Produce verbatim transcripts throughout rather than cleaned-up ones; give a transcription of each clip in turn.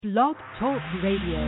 Blog Talk Radio.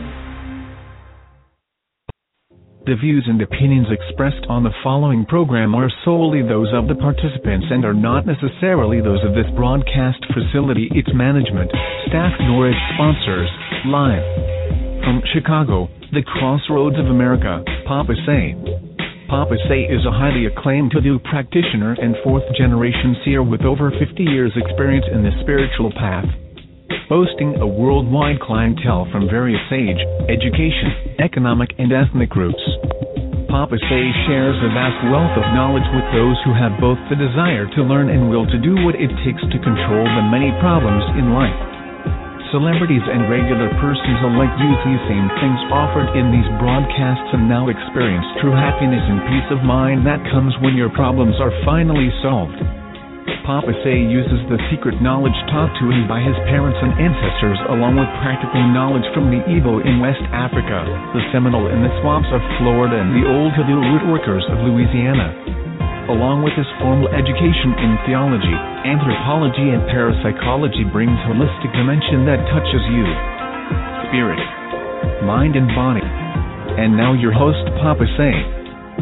The views and opinions expressed on the following program are solely those of the participants and are not necessarily those of this broadcast facility, its management, staff, nor its sponsors. Live from Chicago, the crossroads of America, Papa Say. Papa Say is a highly acclaimed Hoodoo practitioner and fourth-generation seer with over fifty years' experience in the spiritual path, boasting a worldwide clientele from various age, education, economic, and ethnic groups. Papa Say shares a vast wealth of knowledge with those who have both the desire to learn and will to do what it takes to control the many problems in life. Celebrities and regular persons alike use these same things offered in these broadcasts and now experience true happiness and peace of mind that comes when your problems are finally solved. Papa Say uses the secret knowledge taught to him by his parents and ancestors along with practical knowledge from the Igbo in West Africa, the Seminole in the swamps of Florida, and the old Hoodoo rootworkers of Louisiana. Along with his formal education in theology, anthropology, and parapsychology brings holistic dimension that touches you, spirit, mind, and body. And now your host, Papa Say.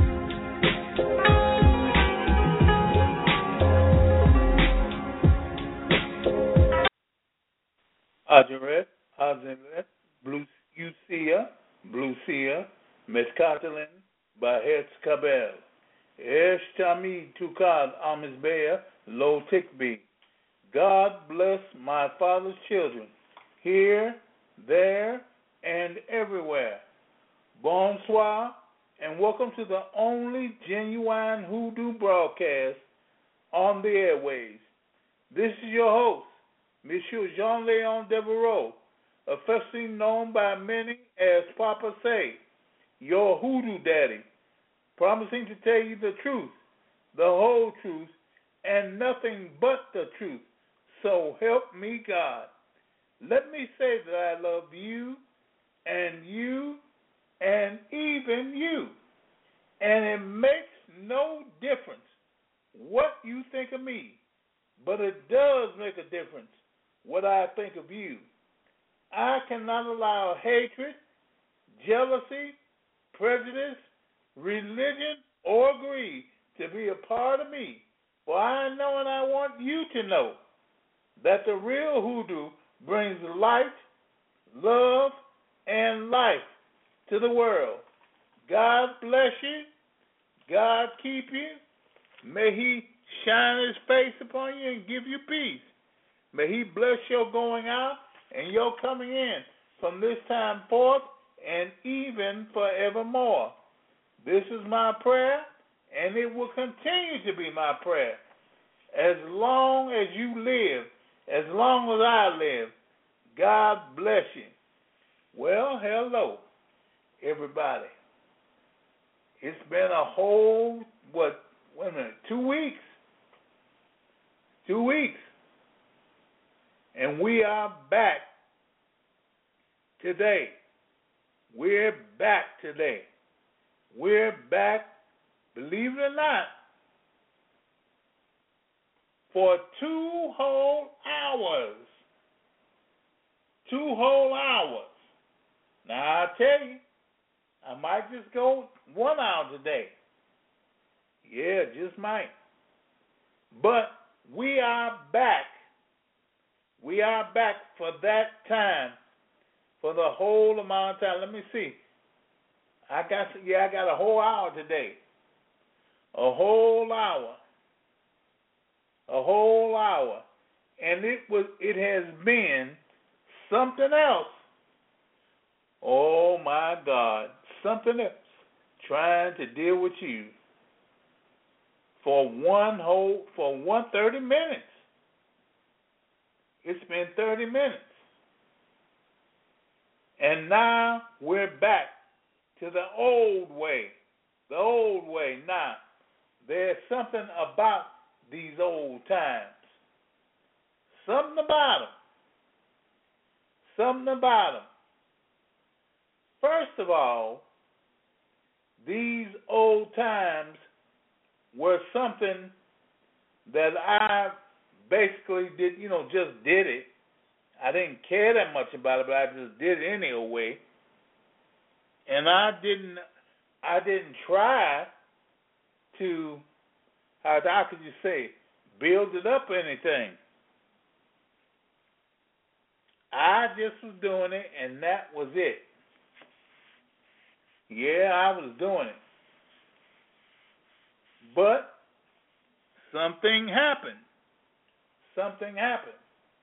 Ajaret, Azemet, Blue Usia, Blue Sia, Meskatalin, Bahetz Kabel, Esh Tami Tukad Amizbeah, Lo Tikbi. God bless my father's children, here, there, and everywhere. Bonsoir, and welcome to the only genuine Hoodoo broadcast on the airways. This is your host, Monsieur Jean-Leon Devereaux, affectionately known by many as Papa Say, your Hoodoo Daddy, promising to tell you the truth, the whole truth, and nothing but the truth. So help me God. Let me say that I love you and you and even you. And it makes no difference what you think of me, but it does make a difference what I think of you. I cannot allow hatred, jealousy, prejudice, religion, or greed to be a part of me. For I know and I want you to know that the real Hoodoo brings light, love, and life to the world. God bless you. God keep you. May He shine His face upon you and give you peace. May He bless your going out and your coming in from this time forth and even forevermore. This is my prayer, and it will continue to be my prayer. As long as you live, as long as I live, God bless you. Well, hello, everybody. It's been a whole, what, wait a minute, two weeks. Two weeks. And we are back today. We're back today. We're back, believe it or not, for two whole hours. Two whole hours. Now, I tell you, I might just go one hour today. Yeah, just might. But we are back. We are back for that time, for the whole amount of time. Let me see. I got yeah, I got a whole hour today. A whole hour. A whole hour. And it was it has been something else. Oh my God. Something else. Trying to deal with you for one whole for one thirty minutes. It's been thirty minutes. And now we're back to the old way. The old way. Now, there's something about these old times. Something about them. Something about them. First of all, these old times were something that I basically did, you know, just did it. I didn't care that much about it, but I just did it anyway. And I didn't, I didn't try to, how, how could you say, build it up or anything. I just was doing it, and that was it. Yeah, I was doing it. But something happened. Something happened.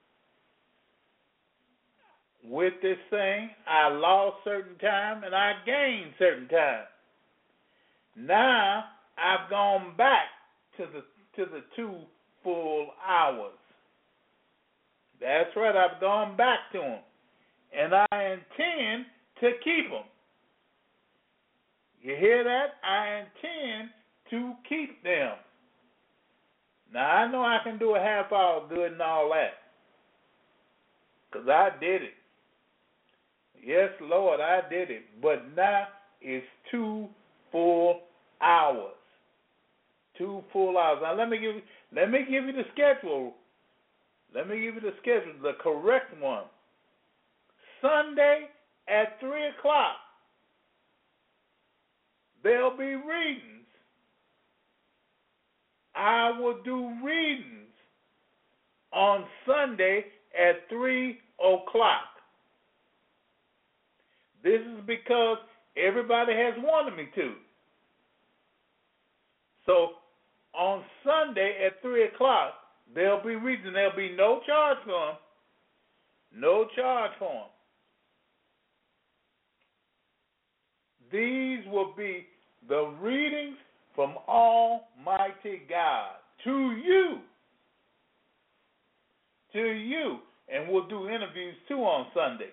With this thing, I lost certain time and I gained certain time. Now I've gone back to the to the two full hours. That's right, I've gone back to them. And I intend to keep them. You hear that? I intend to keep them. Now, I know I can do a half hour good and all that, because I did it. Yes, Lord, I did it. But now it's two full hours. Two full hours. Now, let me give you, let me give you the schedule. Let me give you the schedule, the correct one. Sunday at three o'clock, there'll be readings. I will do readings on Sunday at three o'clock. This is because everybody has wanted me to. So on Sunday at three o'clock, there'll be readings. There'll be no charge for them. No charge for them. These will be the readings from Almighty God to you. To you. And we'll do interviews too on Sunday.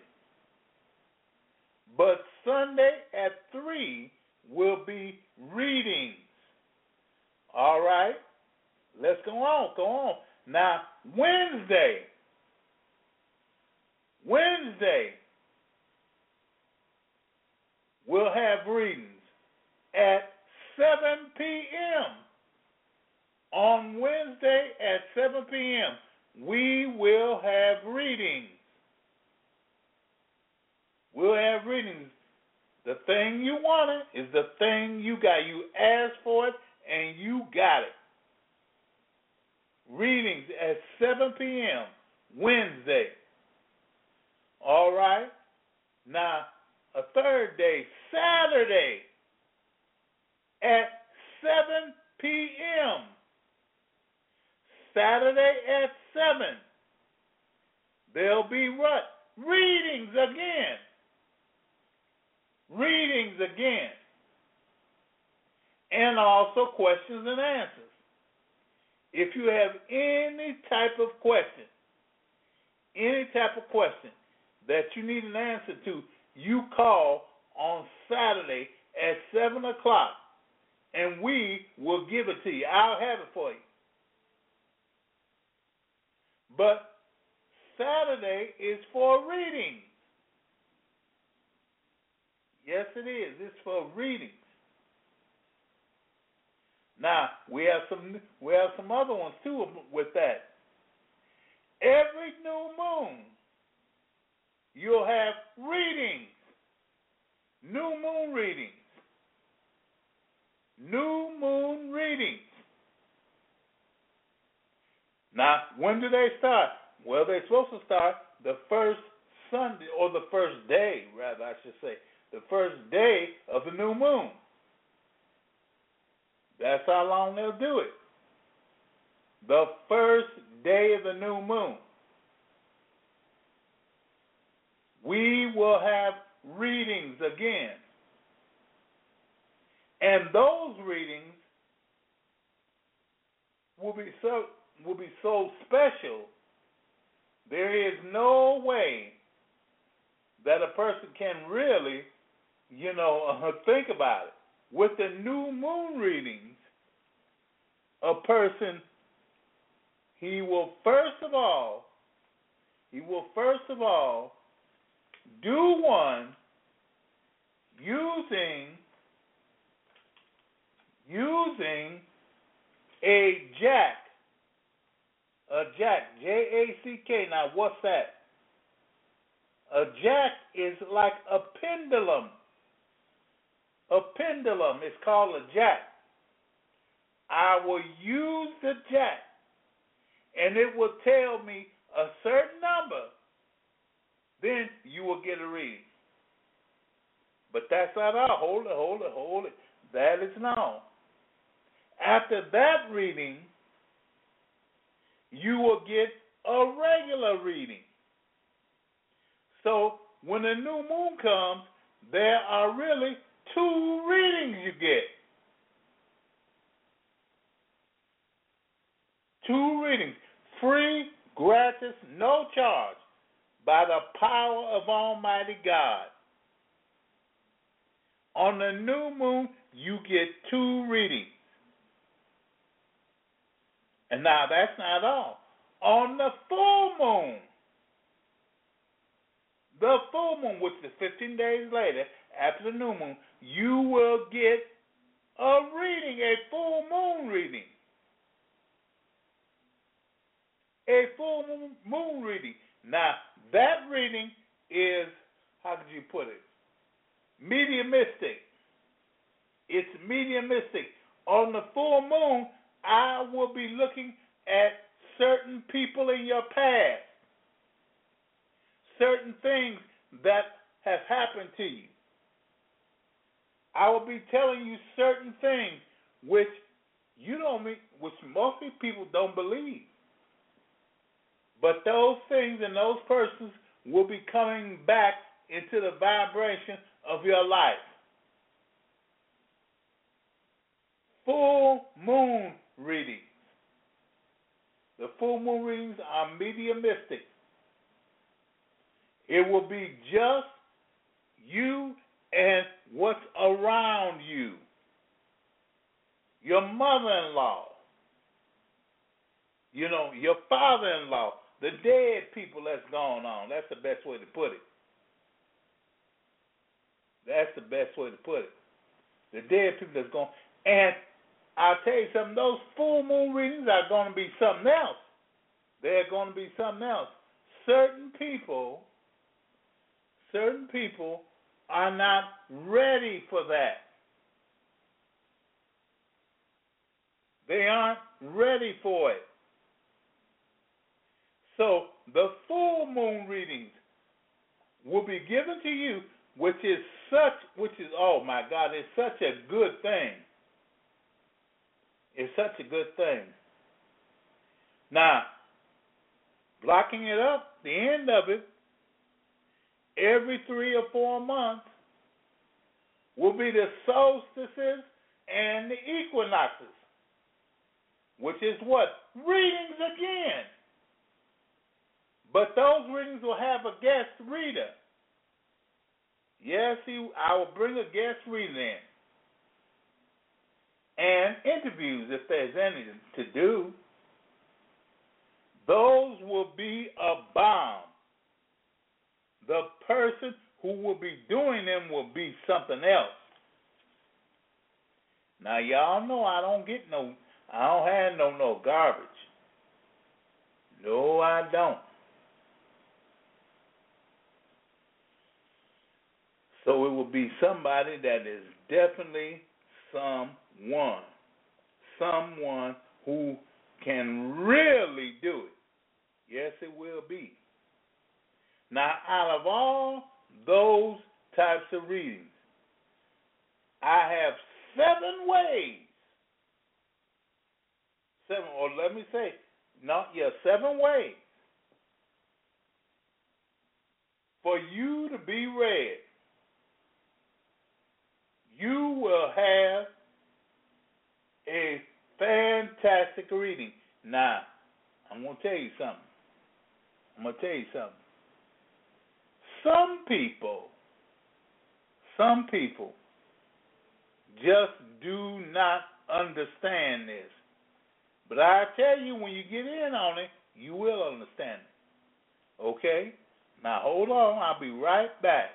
But Sunday at three will be readings. All right? Let's go on. Go on. Now, Wednesday. Wednesday. We'll have readings at seven p.m. On Wednesday at seven p.m., we will have readings. We'll have readings. The thing you wanted is the thing you got. You asked for it, and you got it. Readings at seven p.m. Wednesday. All right? Now, a third day, Saturday, at seven p.m. Saturday at seven. There'll be what? Readings again. Readings again. And also questions and answers. If you have any type of question, any type of question that you need an answer to, you call on Saturday at seven o'clock, and we will give it to you. I'll have it for you. But Saturday is for reading. Yes, it is. It's for readings. Now, we have some we have some other ones too with that. Every new moon, you'll have readings. New moon readings. New moon readings. Now, when do they start? Well, they're supposed to start the first Sunday, or the first day, rather, I should say. The first day of the new moon. That's how long they'll do it. The first day of the new moon. We will have readings again. And those readings will be so will be so special, there is no way that a person can really, you know, uh, think about it. With the new moon readings, a person, he will first of all, he will first of all do one using, using a jack. A jack, J A C K. Now, what's that? A jack is like a pendulum. A pendulum is called a jack. I will use the jack, and it will tell me a certain number. Then you will get a reading. But that's not all. Hold it, hold it, hold it. That is not. After that reading, you will get a regular reading. So when the new moon comes, there are really two readings you get. Two readings. Free, gratis, no charge, by the power of Almighty God. On the new moon, you get two readings. And now that's not all. On the full moon, the full moon, which is fifteen days later, after the new moon, you will get a reading, a full moon reading. A full moon reading. Now, that reading is, how could you put it? Mediumistic. It's mediumistic. On the full moon, I will be looking at certain people in your past, certain things that have happened to you. I will be telling you certain things which you don't mean, which most people don't believe. But those things and those persons will be coming back into the vibration of your life. Full moon readings. The full moon readings are mediumistic. It will be just you and what's around you. Your mother-in-law. You know, your father-in-law. The dead people that's gone on. That's the best way to put it. That's the best way to put it. The dead people that's gone. And I'll tell you something, those full moon readings are going to be something else. They're going to be something else. Certain people, certain people are not ready for that. They aren't ready for it. So the full moon readings will be given to you, which is such, which is, oh my God, it's such a good thing. It's such a good thing. Now, blocking it up, the end of it, every three or four months will be the solstices and the equinoxes, which is what? Readings again. But those readings will have a guest reader. Yes, he, I will bring a guest reader in. And interviews, if there's any to do. Those will be a bomb. The person who will be doing them will be something else. Now, y'all know I don't get no, I don't have no, no garbage. No, I don't. So it will be somebody that is definitely someone, someone who can really do it. Yes, it will be. Now, out of all those types of readings, I have seven ways, seven, or let me say, not yeah, seven ways for you to be read. You will have a fantastic reading. Now, I'm going to tell you something. I'm going to tell you something. Some people, some people just do not understand this. But I tell you, when you get in on it, you will understand it. Okay? Now, hold on. I'll be right back.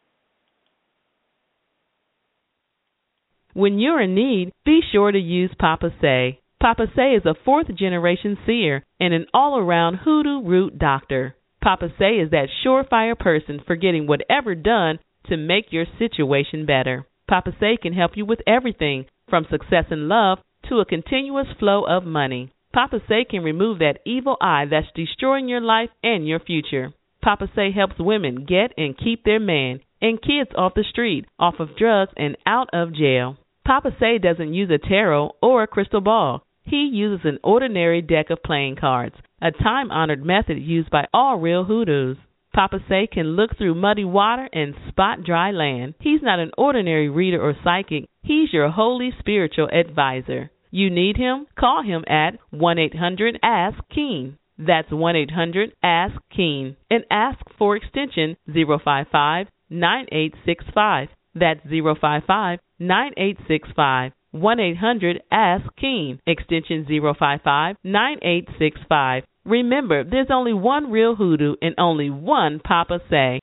When you're in need, be sure to use Papa Say. Papa Say is a fourth-generation seer and an all-around hoodoo root doctor. Papa Say is that surefire person for getting whatever done to make your situation better. Papa Say can help you with everything from success in love to a continuous flow of money. Papa Say can remove that evil eye that's destroying your life and your future. Papa Say helps women get and keep their man and kids off the street, off of drugs, and out of jail. Papa Say doesn't use a tarot or a crystal ball. He uses an ordinary deck of playing cards, a time-honored method used by all real hoodoos. Papa Say can look through muddy water and spot dry land. He's not an ordinary reader or psychic. He's your holy spiritual advisor. You need him? Call him at one eight hundred ask Keen. That's one eight hundred ask Keen. And ask for extension zero five five nine eight six five. That's zero five five nine eight six five. one eight hundred ask Keen. Extension zero five five nine eight six five. Remember, there's only one real hoodoo and only one Papa Say.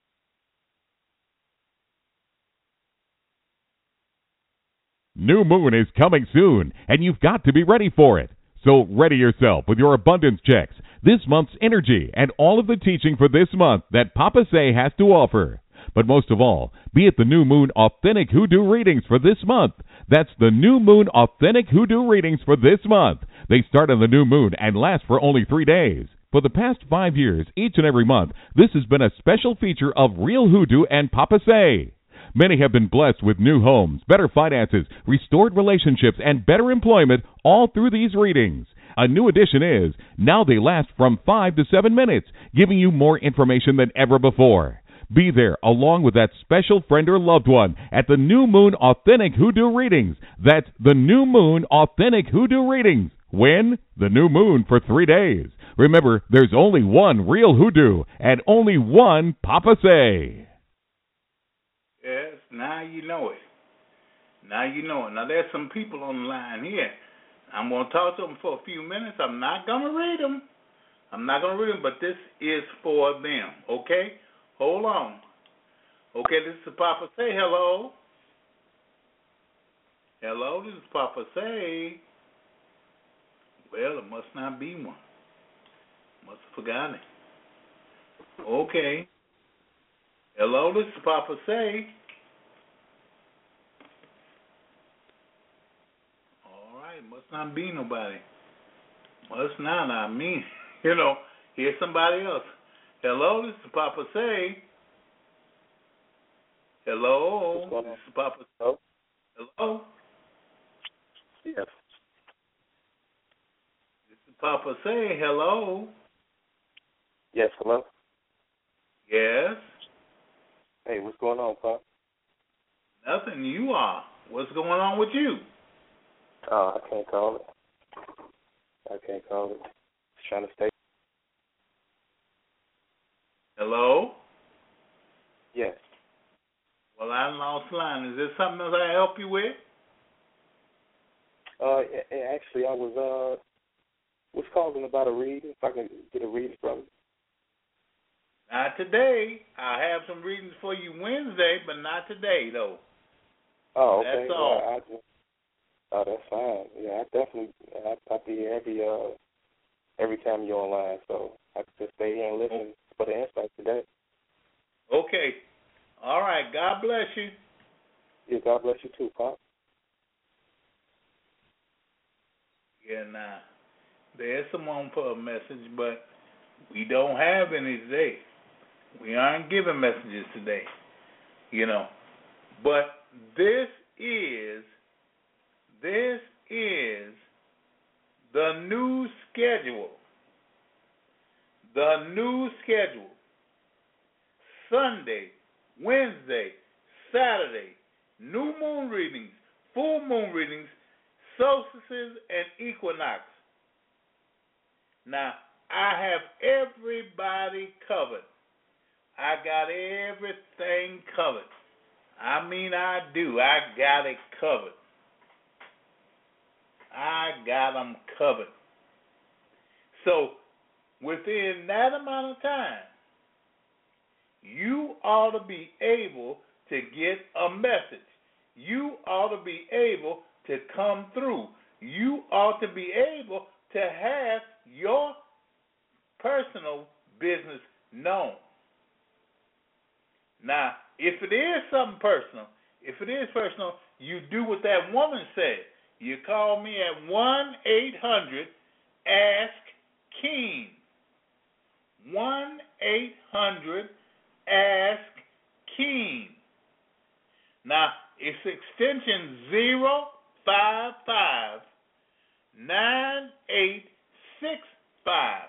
New moon is coming soon, and you've got to be ready for it. So ready yourself with your abundance checks, this month's energy, and all of the teaching for this month that Papa Say has to offer. But most of all, be at the New Moon Authentic Hoodoo Readings for this month. That's the New Moon Authentic Hoodoo Readings for this month. They start on the new moon and last for only three days. For the past five years, each and every month, this has been a special feature of Real Hoodoo and Papa Say. Many have been blessed with new homes, better finances, restored relationships, and better employment all through these readings. A new addition is, now they last from five to seven minutes, giving you more information than ever before. Be there along with that special friend or loved one at the New Moon Authentic Hoodoo Readings. That's the New Moon Authentic Hoodoo Readings. When? The new moon for three days. Remember, there's only one real hoodoo and only one Papa Say. Yes, now you know it. Now you know it. Now there's some people on the line here. I'm going to talk to them for a few minutes. I'm not going to read them. I'm not going to read them, but this is for them, okay? Hold on. Okay, this is Papa Say. Hello. Hello, this is Papa Say. Well, it must not be one. Must have forgotten it. Okay. Hello, this is Papa Say. All right, must not be nobody. Must not, I mean, you know, here's somebody else. Hello, this is Papa Say. Hello, this is Papa Say. Hello? Yes. This is Papa Say. Hello? Yes, hello? Yes? Hey, what's going on, Pop? Nothing, you are. What's going on with you? Oh, I can't call it. I can't call it. Just trying to stay. Hello? Yes. Well, I lost line. Is there something else I can help you with? Uh, actually, I was uh was calling about a reading. If I can get a reading from you. Not today. I have some readings for you Wednesday, but not today, though. Oh, okay. That's all. Yeah, I just, oh, that's fine. Yeah, I definitely I, I'll be here every uh every time you're online, so I can just stay here and listen for the insight today. Okay. All right. God bless you. Yeah, God bless you too, Pop. Yeah, now, there's someone for a message, but we don't have any today. We aren't giving messages today, you know. But this is, this is the new schedule. The new schedule. Sunday, Wednesday, Saturday, new moon readings, full moon readings, solstices, and equinox. Now, I have everybody covered. I got everything covered. I mean, I do. I got it covered. I got them covered. So, within that amount of time, you ought to be able to get a message. You ought to be able to come through. You ought to be able to have your personal business known. Now, if it is something personal, if it is personal, you do what that woman said. You call me at one eight hundred ask Keen. one eight hundred ask Keen. Now, it's extension zero five five nine eight six five.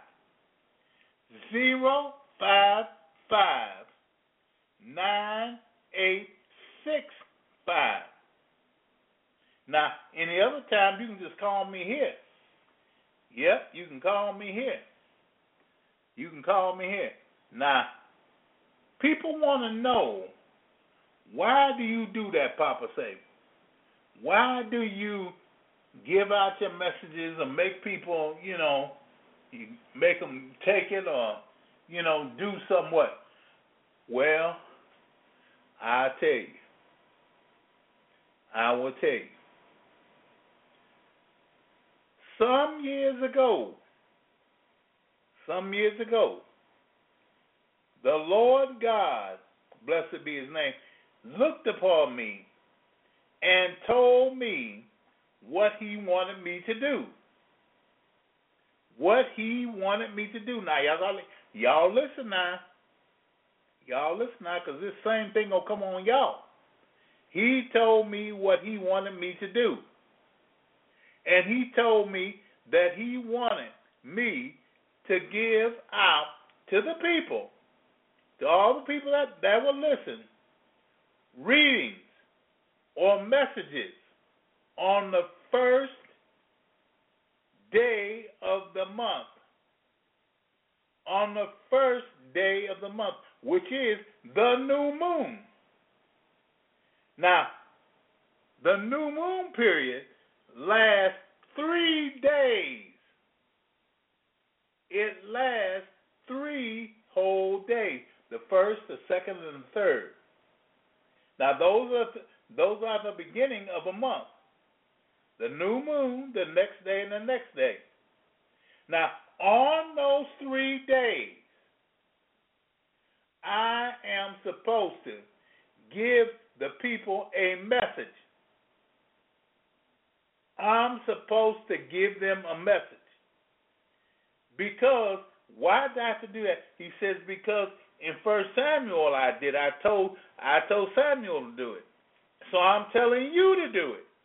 zero five five nine eight six five. Now, any other time, you can just call me here. Yep, you can call me here. You can call me here. Now, people want to know, why do you do that, Papa Say? Why do you give out your messages or make people, you know, you make them take it or, you know, do somewhat? Well, I'll tell you. I will tell you. Some years ago, some years ago, the Lord God, blessed be his name, looked upon me and told me what he wanted me to do. What he wanted me to do. Now, y'all, y'all listen now. Y'all listen now, because this same thing will come on y'all. He told me what he wanted me to do. And he told me that he wanted me to give out to the people, to all the people that, that will listen, readings or messages on the first day of the month. On the first day of the month, which is the new moon. Now, the new moon period lasts three days. It lasts three whole days. The first, the second, and the third. Now, those are th- those are the beginning of a month. The new moon, the next day, and the next day. Now, on those three days, I am supposed to give the people a message. I'm supposed to give them a message. Because, why did I have to do that? He says, because in First Samuel I did. I told I told Samuel to do it. So I'm telling you to do it.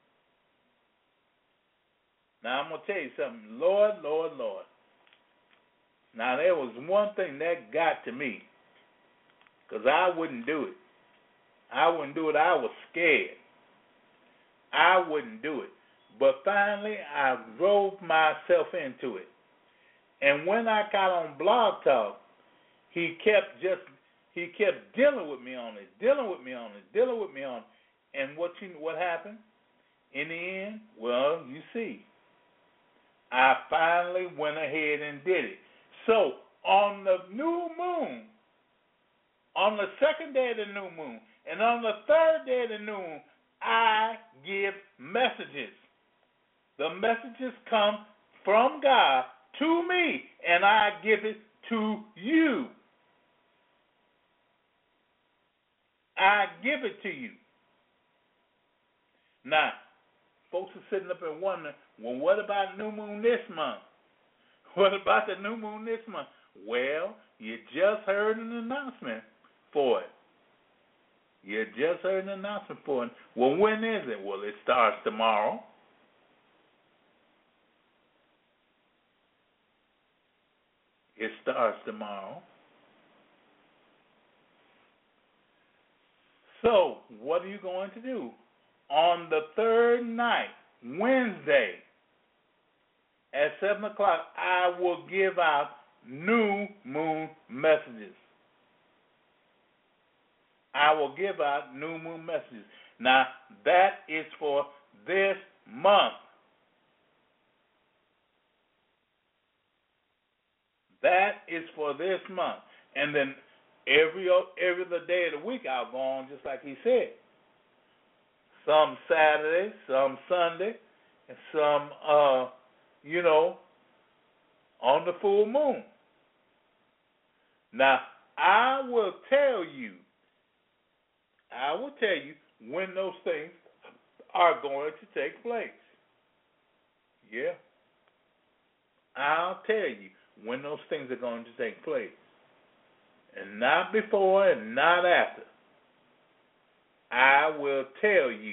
Now I'm going to tell you something. Lord, Lord, Lord. Now there was one thing that got to me. Because I wouldn't do it. I wouldn't do it. I was scared. I wouldn't do it. But finally, I drove myself into it. And when I got on Blog Talk, he kept just, he kept dealing with me on it, dealing with me on it, dealing with me on it. And what you, what happened? In the end, well, you see, I finally went ahead and did it. So, on the new moon, on the second day of the new moon, and on the third day of the new moon, I give messages. The messages come from God to me, and I give it to you. I give it to you. Now, folks are sitting up and wondering, well, what about new moon this month? What about the new moon this month? Well, you just heard an announcement for it. You just heard an announcement for it. Well, when is it? Well, it starts tomorrow. It starts tomorrow. So, what are you going to do? On the third night, Wednesday, at seven o'clock, I will give out new moon messages. I will give out new moon messages. Now, that is for this month. That is for this month. And then every every other day of the week, I'll go on just like he said. Some Saturday, some Sunday, and some, uh, you know, on the full moon. Now, I will tell you, I will tell you when those things are going to take place. Yeah. I'll tell you when those things are going to take place. And not before and not after. I will tell you.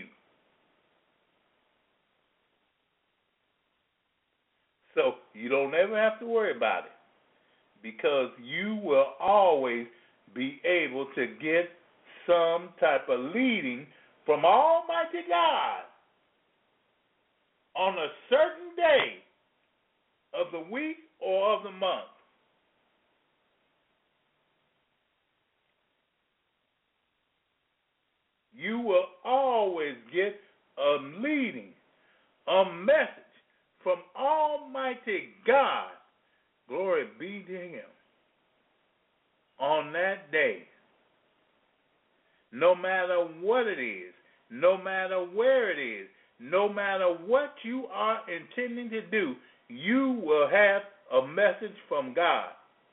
So you don't ever have to worry about it, because you will always be able to get some type of leading from Almighty God on a certain day of the week or of the month. You will always get a leading, a message from Almighty God, glory be to Him, on that day. No matter what it is, no matter where it is, no matter what you are intending to do, you will have a message from God.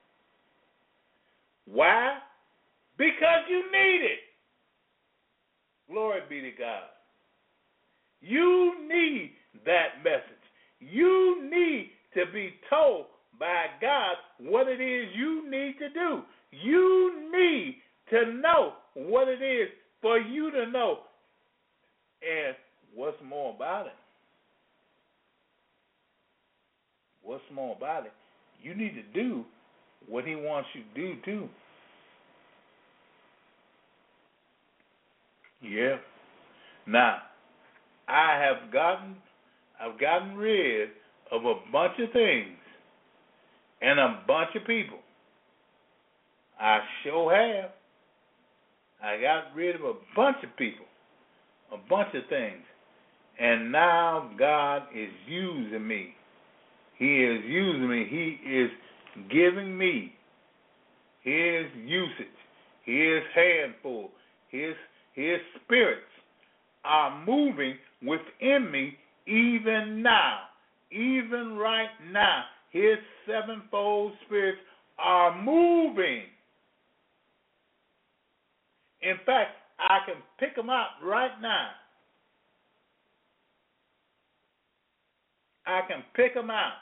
Why? Because you need it. Glory be to God. You need that message. You need to be told by God what it is you need to do. You need to know what it is for you to know. And what's more about it? What's more about it? You need to do what He wants you to do too. Yeah. Now, I have gotten, I've gotten rid of a bunch of things and a bunch of people. I sure have. I got rid of a bunch of people, a bunch of things, and now God is using me. He is using me. He is giving me His usage, His handful, His His spirits are moving within me even now, even right now. His sevenfold spirits are moving. In fact, I can pick them out right now. I can pick them out.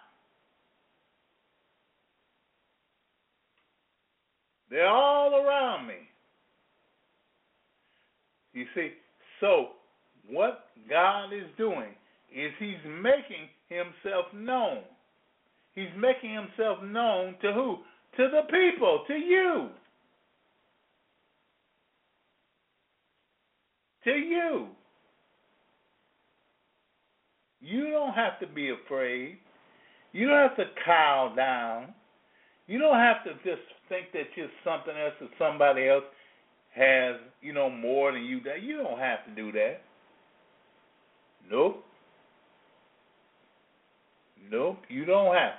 They're all around me. You see, so what God is doing is He's making Himself known. He's making Himself known to who? To the people, to you. To you. You don't have to be afraid. You don't have to cow down. You don't have to just think that you're something else or somebody else has, you know, more than you. You don't have to do that. Nope. Nope, you don't have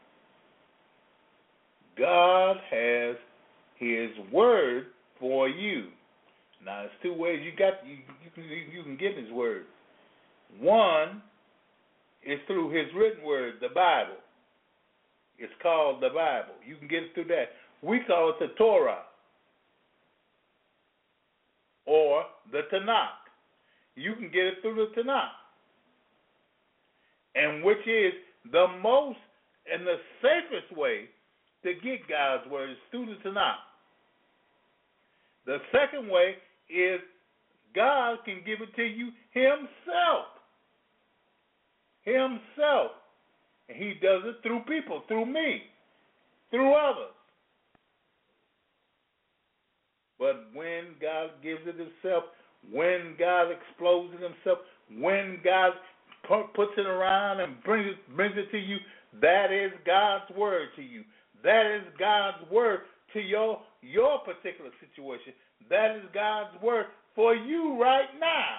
to. God has His word for you. Now, there's two ways you got. You, you, can, you can get His word. One is through His written word, the Bible. It's called the Bible. You can get it through that. We call it the Torah or the Tanakh. You can get it through the Tanakh, and which is the most and the safest way to get God's word is through the Tanakh. The second way is God can give it to you Himself. Himself. And He does it through people, through me, through others. But when God gives it Himself, when God explodes it Himself, when God puts it around and brings it, brings it to you, that is God's word to you. That is God's word to your, your particular situation. That is God's word for you right now.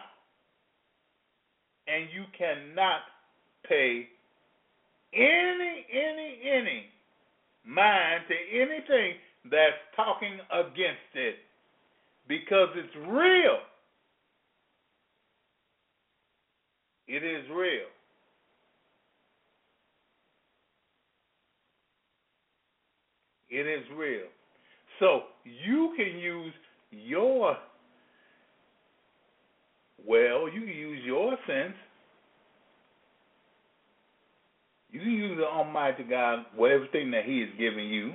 And you cannot pay any, any, any mind to anything that's talking against it, because it's real. It is real. It is real. So you can use your, well, you can use your sense. You can use the Almighty God with everything that He is giving you.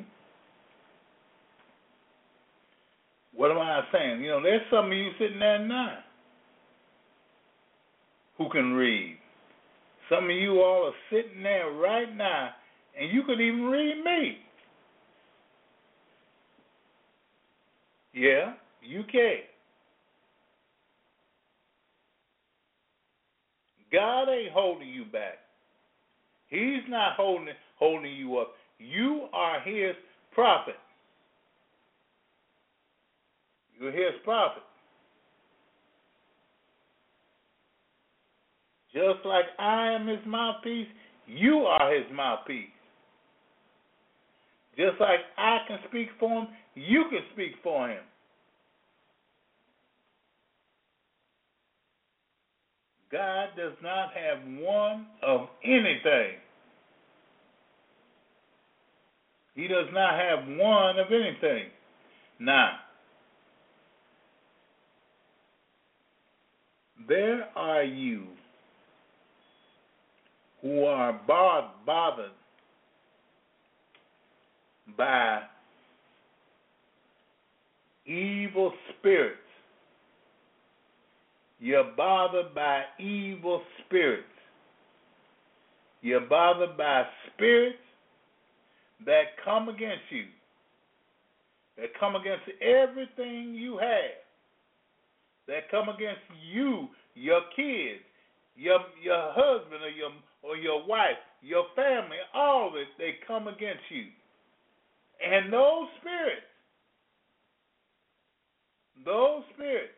What am I saying? You know, there's some of you sitting there now who can read. Some of you all are sitting there right now, and you could even read me. Yeah, you can. God ain't holding you back. He's not holding holding you up. You are His prophet. You're His prophet. Just like I am His mouthpiece, you are His mouthpiece. Just like I can speak for Him, you can speak for Him. God does not have one of anything. He does not have one of anything. Now, there are you who are bothered by evil spirits. You're bothered by evil spirits. You're bothered by spirits that come against you, that come against everything you have, that come against you, your kids, your your husband or your or your wife, your family, all of it, they come against you. And those spirits, those spirits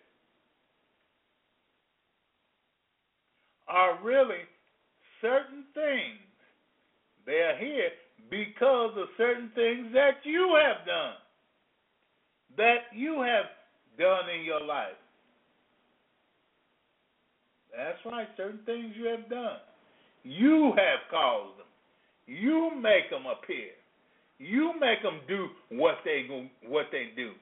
are really certain things. They are here because of certain things that you have done, that you have done in your life. That's right, certain things you have done. You have caused them. You make them appear. You make them do what they what they do.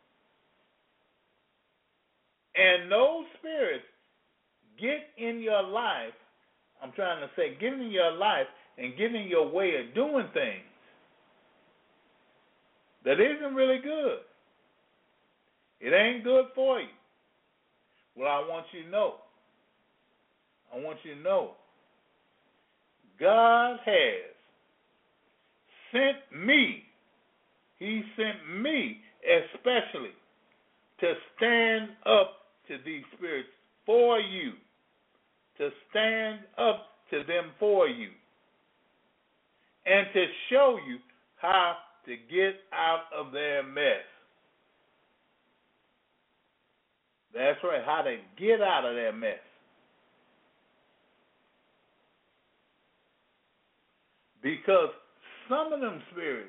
And those spirits get in your life, I'm trying to say, get in your life and get in your way of doing things that isn't really good. It ain't good for you. Well, I want you to know, I want you to know, God has sent me, He sent me especially to stand up to these spirits for you, to stand up to them for you, and to show you how to get out of their mess. That's right, how to get out of their mess. Because some of them spirits,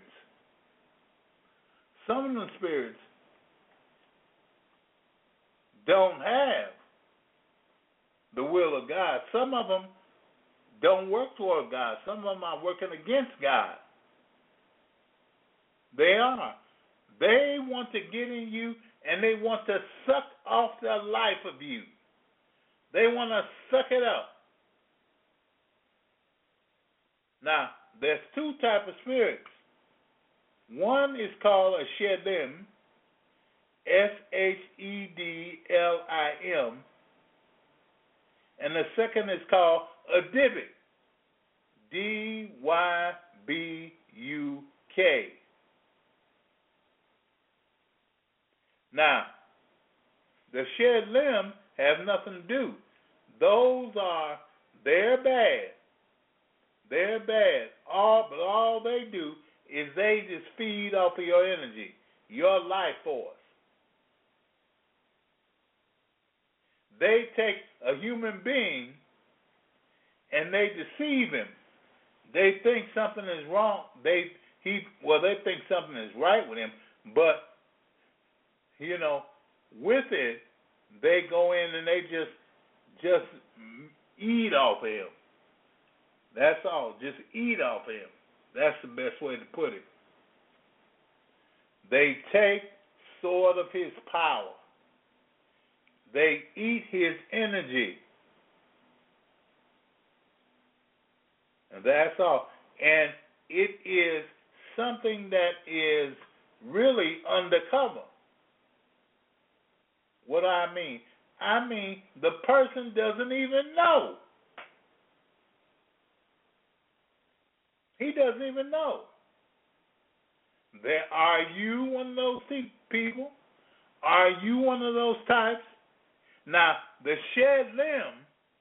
some of them spirits don't have the will of God. Some of them don't work toward God. Some of them are working against God. They are. They want to get in you and they want to suck off the life of you. They want to suck it up. Now, there's two types of spirits. One is called a Shedim, S H E D L I M, and the second is called a Dibuk, D Y B U K. Now, the Shedim have nothing to do. Those are, they're bad. They're bad. All, but all they do is they just feed off of your energy, your life force. They take a human being and they deceive him. They think something is wrong. They he well they think something is right with him, but you know, with it they go in and they just just eat off of him. That's all. Just eat off of him. That's the best way to put it. They take sort of his power. They eat his energy. And that's all. And it is something that is really undercover. What do I mean? I mean, the person doesn't even know. He doesn't even know. There, are you one of those people? Are you one of those types? Now, the shed limb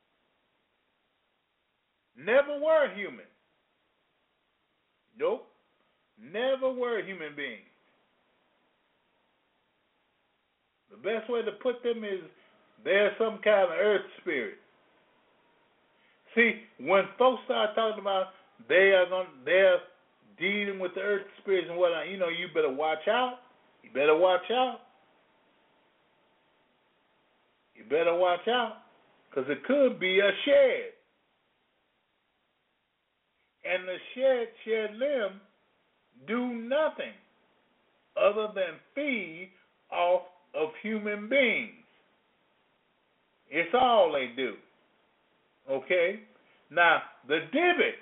never were human. Nope. Never were human beings. The best way to put them is they're some kind of earth spirit. See, when folks start talking about they are going, they're dealing with the earth spirits and whatnot, you know, you better watch out. You better watch out. You better watch out, because it could be a shed. And the shed, shed limb do nothing other than feed off of human beings. It's all they do. Okay? Now, the Dybbuk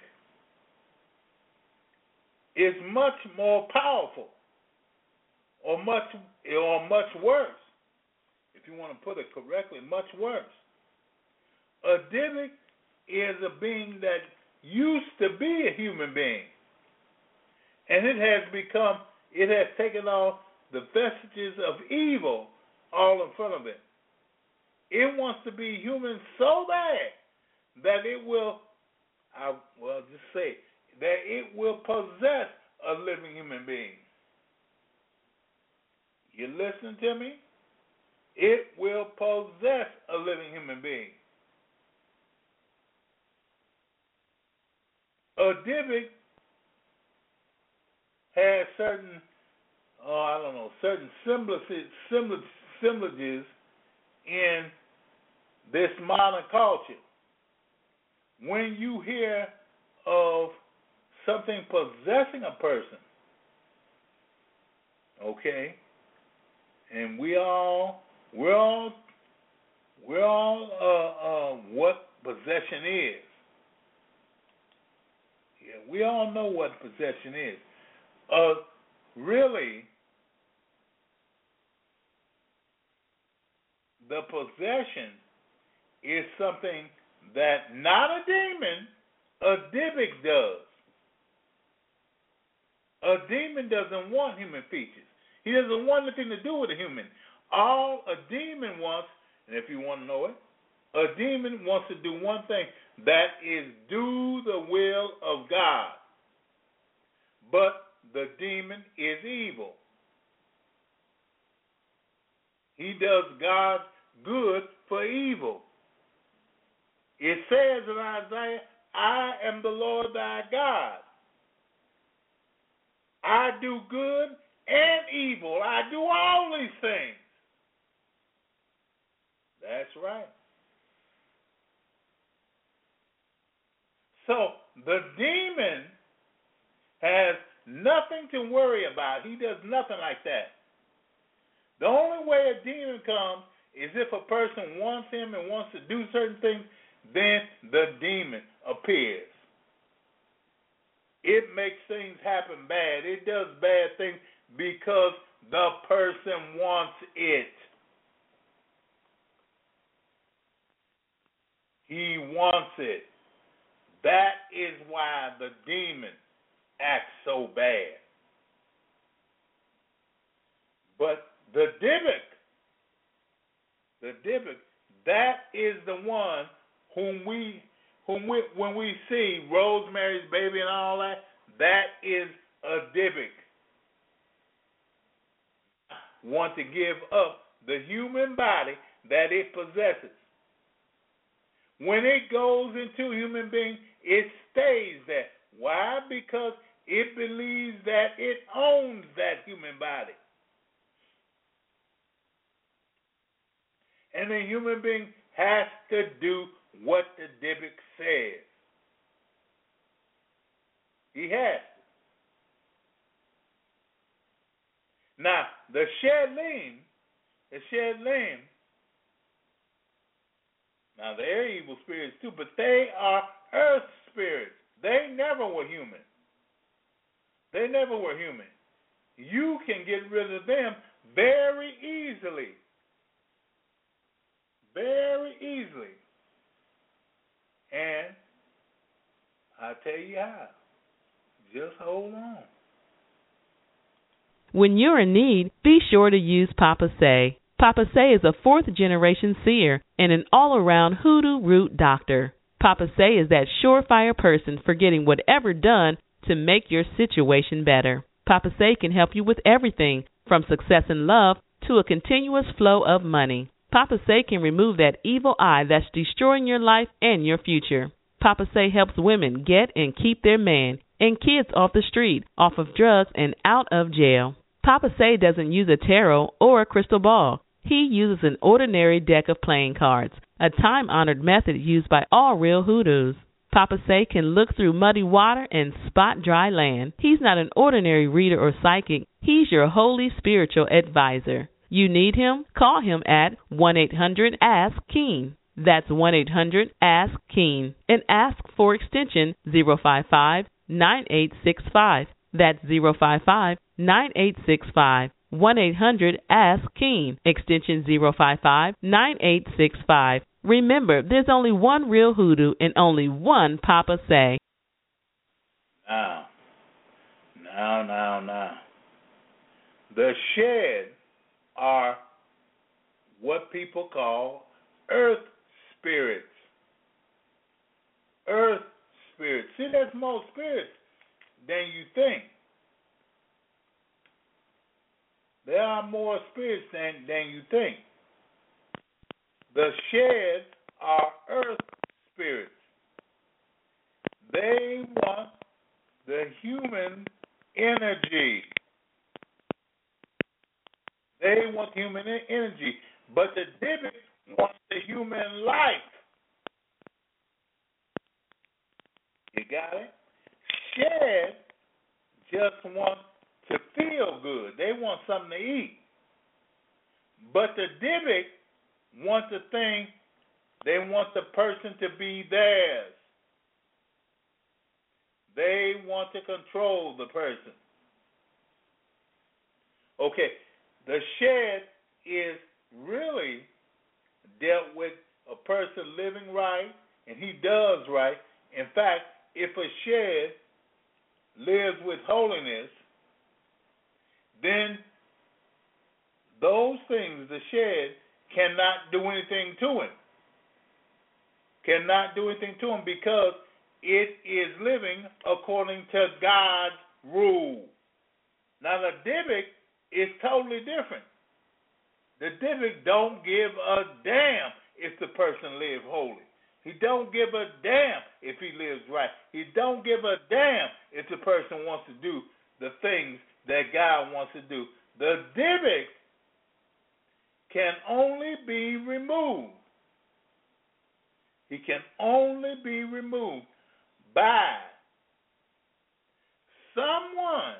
is much more powerful, or much or much worse. If you want to put it correctly, much worse. A Dybbuk is a being that used to be a human being, and it has become, it has taken on the vestiges of evil all in front of it. It wants to be human so bad that it will, I well just say, that it will possess a living human being. You listen to me? It will possess a living human being. A Dybbuk has certain, oh, I don't know, certain semblances, semblances in this modern culture. When you hear of something possessing a person, okay, and we all, we're all, we're all, uh, uh, what possession is. Yeah, we all know what possession is. Uh, really, the possession is something that not a demon, a Dybbuk does. A demon doesn't want human features. He doesn't want anything to do with a human. All a demon wants, and if you want to know it, a demon wants to do one thing, that is do the will of God. But the demon is evil. He does God's good for evil. It says in Isaiah, I am the Lord thy God. I do good and evil. I do all these things. That's right. So the demon has nothing to worry about. He does nothing like that. The only way a demon comes is if a person wants him and wants to do certain things, then the demon appears. It makes things happen bad. It does bad things because the person wants it. He wants it. That is why the demon acts so bad. But the Dybbuk, the Dybbuk, that is the one whom we, whom we, when we see Rosemary's Baby and all that, that is a Dybbuk. Want to give up the human body that it possesses. When it goes into a human being, it stays there. Why? Because it believes that it owns that human body. And the human being has to do what the Dybbuk says. He has Now, the Shelim, the Shelim, now they're evil spirits too, but they are earth spirits. They never were human. They never were human. You can get rid of them very easily. Very easily. And I'll tell you how. Just hold on. When you're in need, be sure to use Papa Say. Papa Say is a fourth-generation seer and an all-around hoodoo root doctor. Papa Say is that surefire person for getting whatever done to make your situation better. Papa Say can help you with everything from success in love to a continuous flow of money. Papa Say can remove that evil eye that's destroying your life and your future. Papa Say helps women get and keep their man and kids off the street, off of drugs, and out of jail. Papa Say doesn't use a tarot or a crystal ball. He uses an ordinary deck of playing cards, a time-honored method used by all real hoodoos. Papa Say can look through muddy water and spot dry land. He's not an ordinary reader or psychic. He's your holy spiritual advisor. You need him? Call him at one eight hundred ask Keen. That's one eight hundred ask Keen. And ask for extension zero five five nine eight six five. That's zero five five nine eight six five. one eight hundred ask Keen. Extension zero five five nine eight six five. Remember, there's only one real hoodoo and only one Papa Say. Now, now, now, now. The shed are what people call earth spirits. Earth spirits. See, there's more spirits than you think. There are more spirits than, than you think. The sheds are earth spirits. They want the human energy. They want human energy. But the Dybbuk wants the human life. You got it? Shed just want to feel good. They want something to eat. But the Dybbuk want the thing, they want the person to be theirs. They want to control the person. Okay, the shed is really dealt with a person living right, and he does right. In fact, if a shed lives with holiness, then those things, the shed, cannot do anything to him. Cannot do anything to him because it is living according to God's rule. Now the Dybbuk is totally different. The Dybbuk don't give a damn if the person lives holy. He don't give a damn if he lives right. He don't give a damn if the person wants to do the things that God wants to do. The Dybbuk can only be removed. He can only be removed by someone.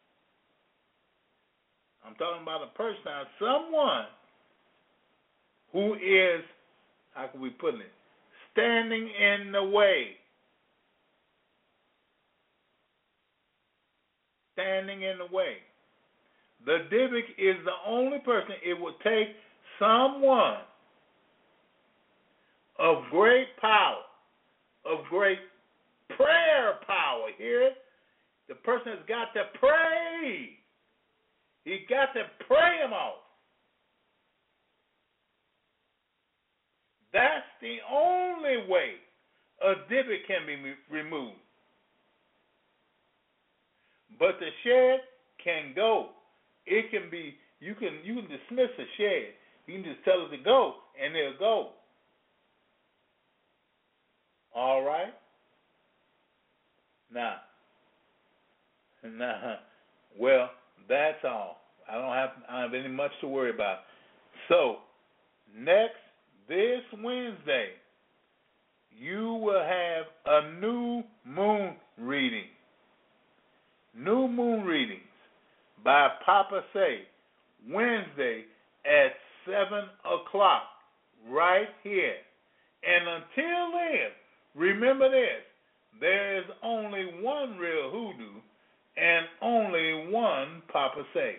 I'm talking about a person now, someone who is, how can we put it, standing in the way. Standing in the way. The Dybbuk is the only person. It will take someone of great power, of great prayer power. Hear it? The person has got to pray. He got to pray him off. That's the only way a Dybbuk can be removed. But the shed can go. It can be, you can you can dismiss a shed. You can just tell it to go, and it'll go. All right? Now, now, well, that's all. I don't have I don't have any much to worry about. So, next, this Wednesday, you will have a new moon reading. New moon readings by Papa Say. Wednesday at seven o'clock right here. And until then, remember this, there is only one real hoodoo and only one Papa Say.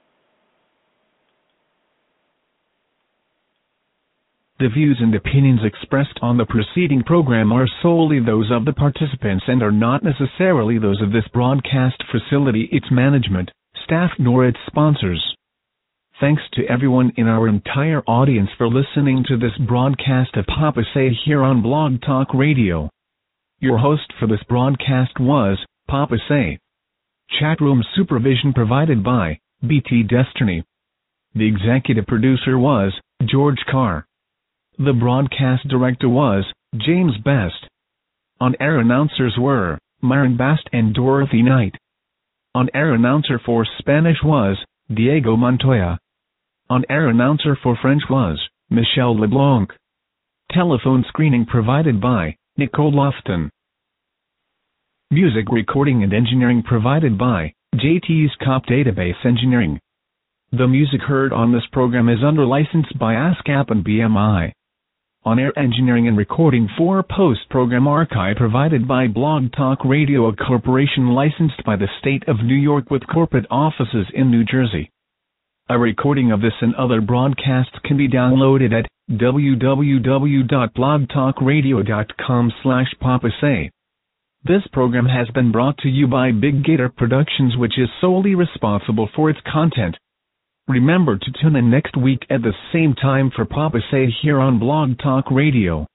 The views and opinions expressed on the preceding program are solely those of the participants and are not necessarily those of this broadcast facility, its management, staff, nor its sponsors. Thanks to everyone in our entire audience for listening to this broadcast of Papa Say here on Blog Talk Radio. Your host for this broadcast was Papa Say. Chatroom supervision provided by B T Destiny. The executive producer was George Carr. The broadcast director was James Best. On-air announcers were Myron Bast and Dorothy Knight. On-air announcer for Spanish was Diego Montoya. On-air announcer for French was Michelle LeBlanc. Telephone screening provided by Nicole Lofton. Music recording and engineering provided by J T's Cop Database Engineering. The music heard on this program is under license by ASCAP and B M I. On-air engineering and recording for post-program archive provided by Blog Talk Radio, a corporation licensed by the state of New York with corporate offices in New Jersey. A recording of this and other broadcasts can be downloaded at w w w dot blog talk radio dot com slash papasay. This program has been brought to you by Big Gator Productions, which is solely responsible for its content. Remember to tune in next week at the same time for Papa Say here on Blog Talk Radio.